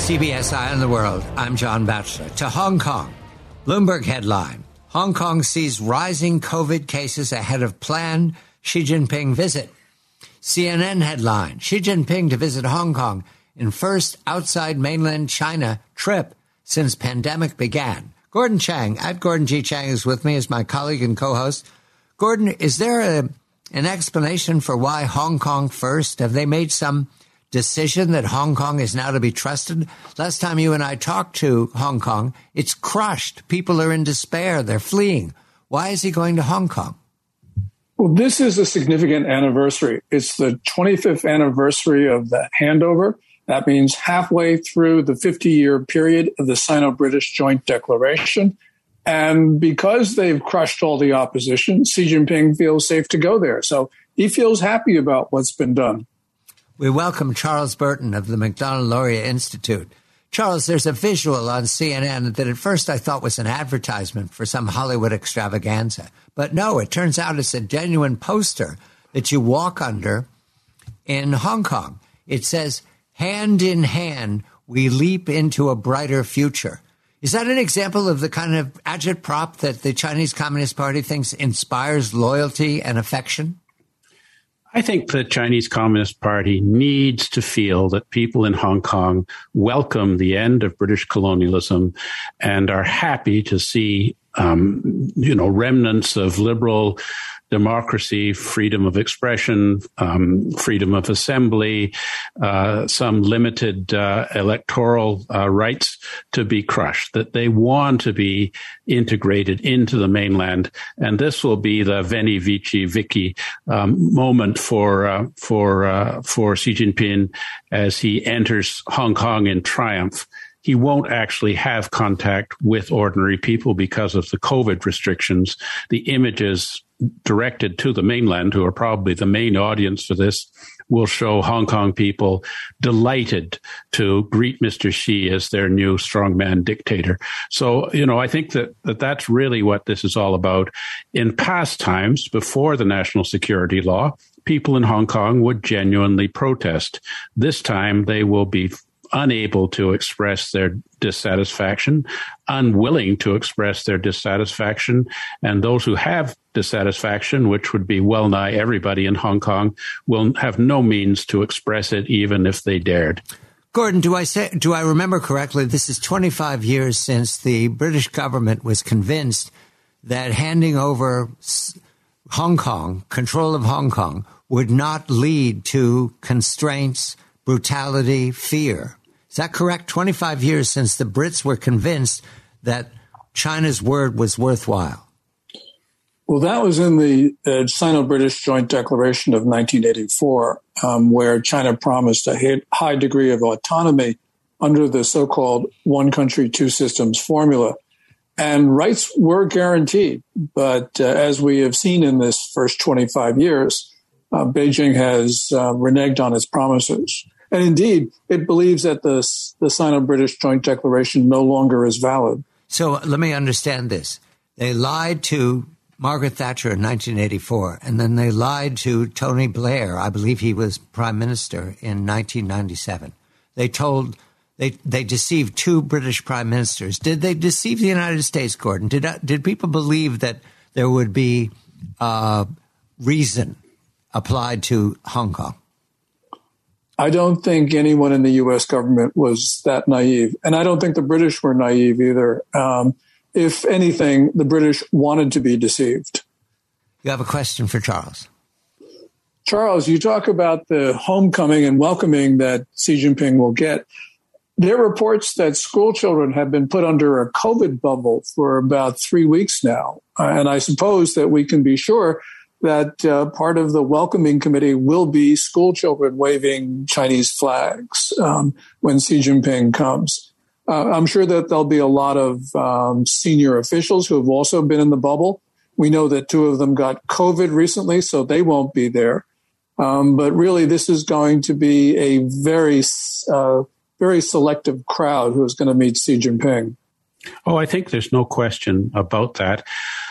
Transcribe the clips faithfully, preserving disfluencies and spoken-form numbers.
C B S Eye on the World. I'm John Batchelor. To Hong Kong. Bloomberg headline. Hong Kong sees rising COVID cases ahead of planned Xi Jinping visit. C N N headline. Xi Jinping to visit Hong Kong in first outside mainland China trip since pandemic began. Gordon Chang, at Gordon G. Chang, is with me as my colleague and co-host. Gordon, is there a, an explanation for why Hong Kong first? Have they made some decision that Hong Kong is now to be trusted? Last time you and I talked to Hong Kong, it's crushed. People are in despair. They're fleeing. Why is he going to Hong Kong? Well, this is a significant anniversary. It's the twenty-fifth anniversary of the handover. That means halfway through the fifty-year period of the Sino-British Joint Declaration. And because they've crushed all the opposition, Xi Jinping feels safe to go there. So he feels happy about what's been done. We welcome Charles Burton of the Macdonald-Laurier Institute. Charles, there's a visual on C N N that at first I thought was an advertisement for some Hollywood extravaganza. But no, it turns out it's a genuine poster that you walk under in Hong Kong. It says, "Hand in hand, we leap into a brighter future." Is that an example of the kind of agitprop that the Chinese Communist Party thinks inspires loyalty and affection? I think the Chinese Communist Party needs to feel that people in Hong Kong welcome the end of British colonialism and are happy to see, um, you know, remnants of liberal democracy, freedom of expression, um, freedom of assembly, uh, some limited uh, electoral uh, rights to be crushed, that they want to be integrated into the mainland. And this will be the Veni Vici Vici um, moment for uh, for uh, for Xi Jinping as he enters Hong Kong in triumph. He won't actually have contact with ordinary people because of the COVID restrictions. The images directed to the mainland, who are probably the main audience for this, will show Hong Kong people delighted to greet Mister Xi as their new strongman dictator. So, you know, I think that, that that's really what this is all about. In past times, before the national security law, people in Hong Kong would genuinely protest. This time, they will be unable to express their dissatisfaction, unwilling to express their dissatisfaction, and those who have dissatisfaction, which would be well nigh everybody in Hong Kong, will have no means to express it, even if they dared. Gordon, do I say, do I remember correctly? This is twenty-five years since the British government was convinced that handing over Hong Kong, control of Hong Kong, would not lead to constraints, brutality, fear. Is that correct? twenty-five years since the Brits were convinced that China's word was worthwhile. Well, that was in the uh, Sino-British Joint Declaration of nineteen eighty-four, um, where China promised a high degree of autonomy under the so-called one country, two systems formula. And rights were guaranteed. But uh, as we have seen in this first twenty-five years, uh, Beijing has uh, reneged on its promises. And indeed, it believes that the, the Sino-British Joint Declaration no longer is valid. So let me understand this. They lied to Margaret Thatcher in nineteen eighty-four, and then they lied to Tony Blair. I believe he was prime minister in nineteen ninety-seven. They told, they they deceived two British prime ministers. Did they deceive the United States, Gordon? Did did people believe that there would be uh, reason applied to Hong Kong? I don't think anyone in the U S government was that naive. And I don't think the British were naive either. Um, if anything, the British wanted to be deceived. You have a question for Charles. Charles, you talk about the homecoming and welcoming that Xi Jinping will get. There are reports that school children have been put under a COVID bubble for about three weeks now. Uh, and I suppose that we can be sure that uh, part of the welcoming committee will be school children waving Chinese flags um, when Xi Jinping comes. Uh, I'm sure that there'll be a lot of um, senior officials who have also been in the bubble. We know that two of them got COVID recently, so they won't be there. Um, but really, this is going to be a very, uh, very selective crowd who is going to meet Xi Jinping. Oh, I think there's no question about that.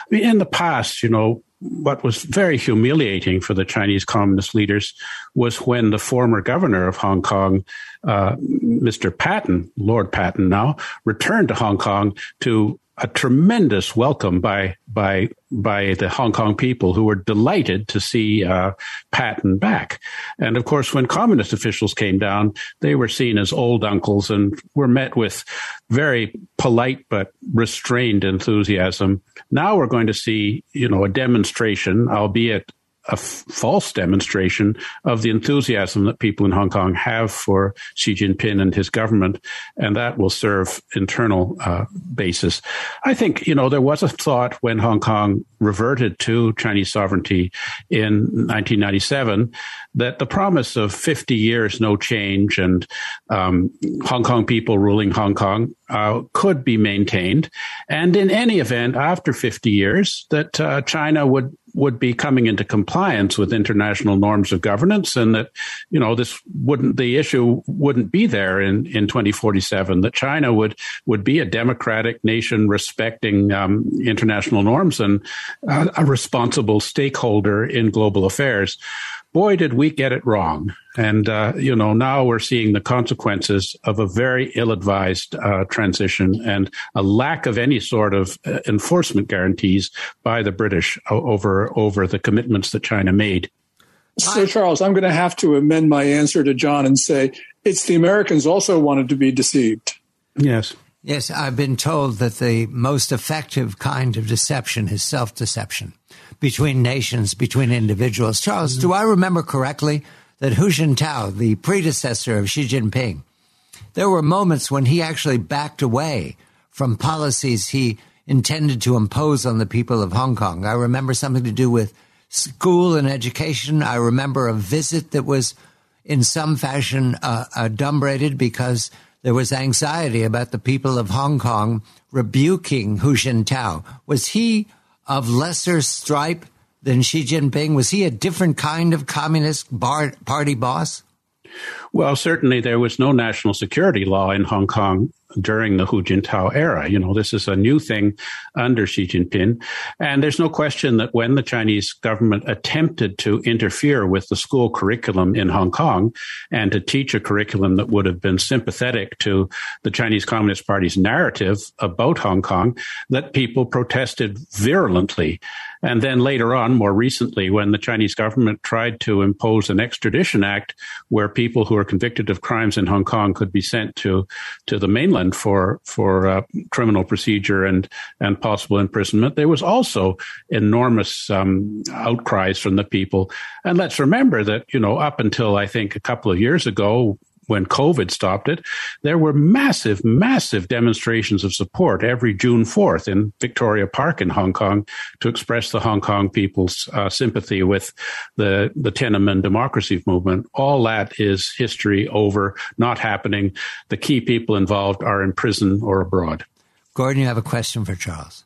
I mean, in the past, you know, what was very humiliating for the Chinese communist leaders was when the former governor of Hong Kong, uh, Mister Patton, Lord Patton now, returned to Hong Kong to a tremendous welcome by by by the Hong Kong people, who were delighted to see uh, Patton back. And of course, when communist officials came down, they were seen as old uncles and were met with very polite but restrained enthusiasm. Now we're going to see, you know, a demonstration, albeit a f- false demonstration, of the enthusiasm that people in Hong Kong have for Xi Jinping and his government, and that will serve internal uh, basis. I think, you know, there was a thought when Hong Kong reverted to Chinese sovereignty in nineteen ninety-seven that the promise of fifty years no change and um, Hong Kong people ruling Hong Kong uh, could be maintained. And in any event, after fifty years, that uh, China would would be coming into compliance with international norms of governance, and that, you know, this wouldn't, the issue wouldn't be there in, in twenty forty-seven, that China would, would be a democratic nation respecting um, international norms and uh, a responsible stakeholder in global affairs. Boy, did we get it wrong. And, uh, you know, now we're seeing the consequences of a very ill-advised uh, transition and a lack of any sort of uh, enforcement guarantees by the British over, over the commitments that China made. So, Charles, I'm going to have to amend my answer to John and say it's the Americans also wanted to be deceived. Yes. Yes, I've been told that the most effective kind of deception is self-deception between nations, between individuals. Charles, do I remember correctly that Hu Jintao, the predecessor of Xi Jinping, there were moments when he actually backed away from policies he intended to impose on the people of Hong Kong? I remember something to do with school and education. I remember a visit that was in some fashion uh, adumbrated because there was anxiety about the people of Hong Kong rebuking Hu Jintao. Was he of lesser stripe than Xi Jinping? Was he a different kind of communist bar- party boss? Well, certainly there was no national security law in Hong Kong during the Hu Jintao era. You know, this is a new thing under Xi Jinping. And there's no question that when the Chinese government attempted to interfere with the school curriculum in Hong Kong and to teach a curriculum that would have been sympathetic to the Chinese Communist Party's narrative about Hong Kong, that people protested virulently. And then later on, more recently, when the Chinese government tried to impose an extradition act where people who are convicted of crimes in Hong Kong could be sent to, to the mainland for for uh, criminal procedure and and possible imprisonment, there was also enormous um, outcries from the people. And let's remember that, you know, up until I think a couple of years ago, when COVID stopped it, there were massive, massive demonstrations of support every June fourth in Victoria Park in Hong Kong to express the Hong Kong people's uh, sympathy with the, the Tiananmen democracy movement. All that is history over, not happening. The key people involved are in prison or abroad. Gordon, you have a question for Charles.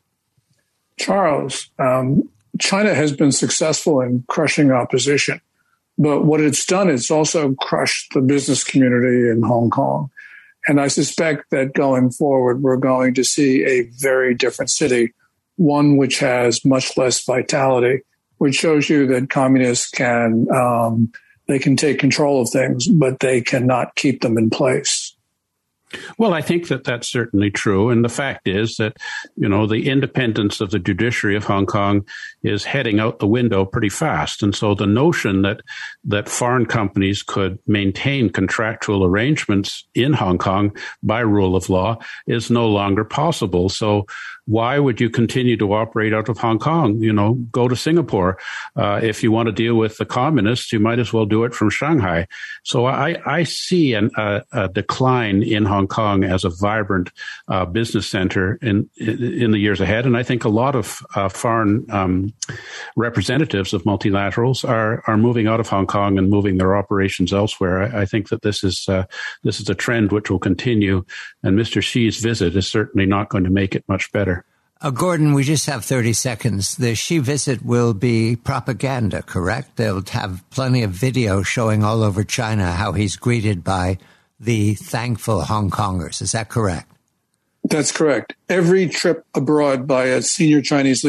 Charles, um, China has been successful in crushing opposition. But what it's done, it's also crushed the business community in Hong Kong. And I suspect that going forward, we're going to see a very different city, one which has much less vitality, which shows you that communists can, um, they can take control of things, but they cannot keep them in place. Well, I think that that's certainly true. And the fact is that, you know, the independence of the judiciary of Hong Kong is heading out the window pretty fast. And so the notion that that foreign companies could maintain contractual arrangements in Hong Kong by rule of law is no longer possible. So why would you continue to operate out of Hong Kong? You know, go to Singapore. Uh, if you want to deal with the communists, you might as well do it from Shanghai. So I, I see an, a, a decline in Hong Kong as a vibrant uh, business center in in the years ahead. And I think a lot of uh, foreign um, representatives of multilaterals are are moving out of Hong Kong and moving their operations elsewhere. I, I think that this is uh, this is a trend which will continue. And Mister Xi's visit is certainly not going to make it much better. Uh, Gordon, we just have thirty seconds. The Xi visit will be propaganda, correct? They'll have plenty of video showing all over China how he's greeted by the thankful Hong Kongers. Is that correct? That's correct. Every trip abroad by a senior Chinese leader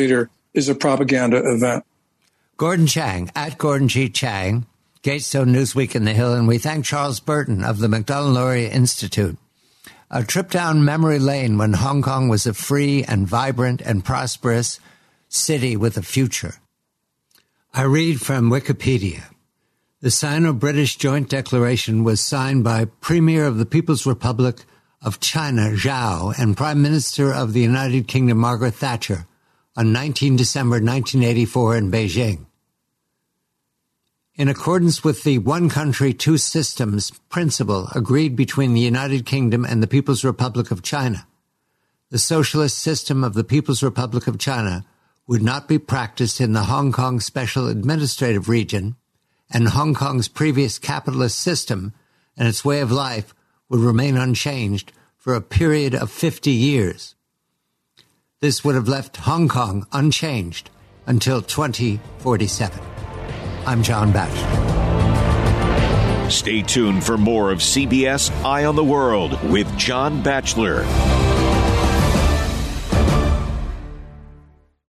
is a propaganda event. Gordon Chang, at Gordon G. Chang, Gatestone, Newsweek, and The Hill, and we thank Charles Burton of the Macdonald-Laurier Institute. A trip down memory lane when Hong Kong was a free and vibrant and prosperous city with a future. I read from Wikipedia. The Sino-British Joint Declaration was signed by Premier of the People's Republic of China, Zhao, and Prime Minister of the United Kingdom, Margaret Thatcher, on the nineteenth of December nineteen eighty-four in Beijing. In accordance with the one country, two systems principle agreed between the United Kingdom and the People's Republic of China, the socialist system of the People's Republic of China would not be practiced in the Hong Kong Special Administrative Region, and Hong Kong's previous capitalist system and its way of life would remain unchanged for a period of fifty years. This would have left Hong Kong unchanged until twenty forty-seven. I'm John Batchelor. Stay tuned for more of C B S Eye on the World with John Batchelor.